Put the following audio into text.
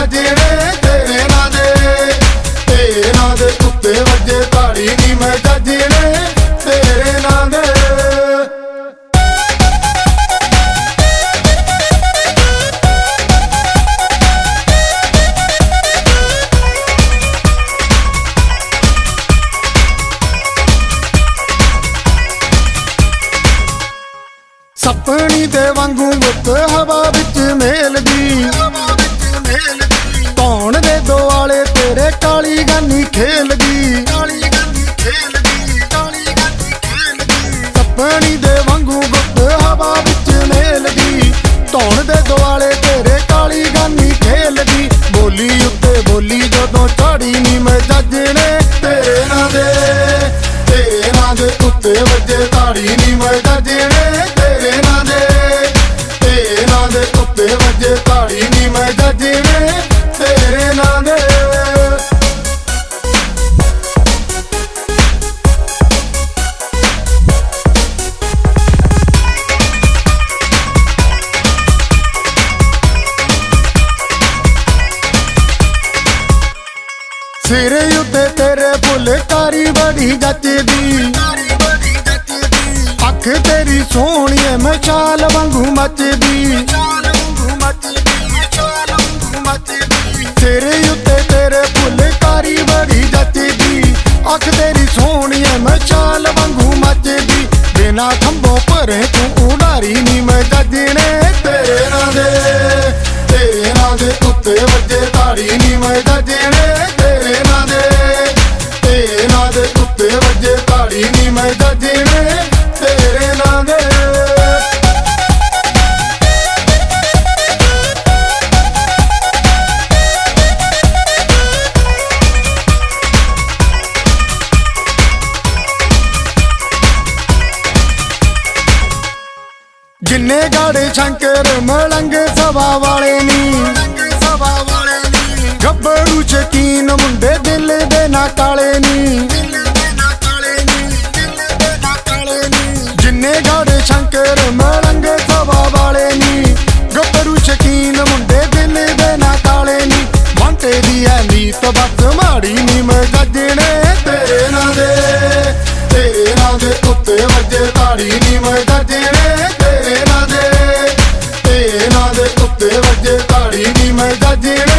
ਜੱਜਣੇ ਤੇਰੇ ਨਾਂ ਦੇ ਉੱਤੇ ਵੱਜੇ ਤਾੜੀ ਨੀ ਮੈਂ ਜੱਜਣੇ ਤੇਰੇ ਨਾਂ ਦੇ। ਸਪਣੀ ਦੇ ਵਾਂਗੂ ਮੁੱਤ ਹਵਾ ਵਿੱਚ ਮੇਲਦੀ, ਧੌਣ ਦੇ ਦੁਆਲੇ ਤੇਰੇ ਕਾਲੀ ਗਾਨੀ ਖੇਲਦੀ। ਸਪਣੀ ਦੇ ਵਾਂਗੂ ਮੁੱਤ ਹਵਾ ਵਿੱਚ ਮੇਲਦੀ, ਧੌਣ ਦੇ ਦੁਆਲੇ ਤੇਰੇ ਕਾਲੀ ਗਾਨੀ ਖੇਲਦੀ। ਬੋਲੀ ਉੱਤੇ ਬੋਲੀ ਜਦੋਂ ਝਾੜੀ ਨੀ ਮੈਂ ਜੱਜਣੇ ਤੇਰੇ ਨਾਂ ਦੇ ਉੱਤੇ ਵੱਜੇ ਤਾੜੀ ਨੀ ਮੈਂ ਜੱਜਣੇ ਤੇਰੇ ਨਾਂ ਦੇ ਉੱਤੇ ਵੱਜੇ ਤਾੜੀ ਨੀ ਮੈਂ ਜੱਜਣੇ ਤੇਰੇ ਨਾਂ ਦੇ। ਸਿਰੇ ਉੱਤੇ ਤੇਰੇ ਫੁਲਕਾਰੀ ਬੜੀ ਜੱਚਦੀ, ਅੱਖ ਤੇਰੀ ਸੋਹਣੀਏ ਮਸ਼ਾਲ ਵਾਂਗੂ ਮੱਚਦੀ। ਸਿਰੇ ਉੱਤੇ ਤੇਰੇ ਫੁਲਕਾਰੀ ਬੜੀ ਜੱਚਦੀ, ਅੱਖ ਤੇਰੀ ਸੋਹਣੀਏ ਮਸ਼ਾਲ ਵਾਂਗੂ ਮੱਚਦੀ। ਬਿਨਾ ਖੰਭੋਂ ਭਰੇ ਤੂੰ ਉਡਾਰੀ ਨੀ ਮੈਂ ਜੱਜਣੇ ਤੇਰੇ ਨਾਂ ਦੇ ਉੱਤੇ ਵੱਜੇ ਤਾੜੀ ਨੀ ਮੈਂ ਜੱਜਣੇ ਤੇਰੇ ਨਾਂ ਦੇ ਉੱਤੇ ਵੱਜੇ ਤਾੜੀ ਨੀ ਮੈਂ ਜੱਜਣੇ ਤੇਰੇ ਨਾਂ ਦੇ। ਜਿੰਨੇ ਗਾੜੇ ਸ਼ੰਕਰ ਮਲੰਗ ਸਭਾ ਵਾਲੇ ਨੀ, ਗੱਭਰੂ ਸ਼ਕੀਨ ਮੁੰਡੇ ਦਿਲ ਦੇ ਨਾ ਕਾਲੇ ਨੀ। ਜਿੰਨੇ ਗਾੜੇ ਸ਼ੰਕਰ ਮਲੰਗ ਸਭਾ ਵਾਲੇ ਨੀ, ਗੱਭਰੂ ਸ਼ਕੀਨ ਮੁੰਡੇ ਦਿਲ ਦੇ ਨਾ ਕਾਲੇ ਨੀ। ਬੰਤੇ ਦੀ ਐ ਨੀਤ ਬਸ ਮਾੜੀ ਨੀ ਮੈਂ ਜੱਜਣੇ ਤੇਰੇ ਨਾਂ ਦੇ ਉੱਤੇ ਵੱਜੇ ਤਾੜੀ ਨੀ ਮੈਂ ਜੱਜਣੇ ਤੇਰੇ ਨਾਂ ਦੇ ਉੱਤੇ ਵੱਜੇ ਤਾੜੀ ਨੀ ਮੈਂ ਜੱਜਣੇ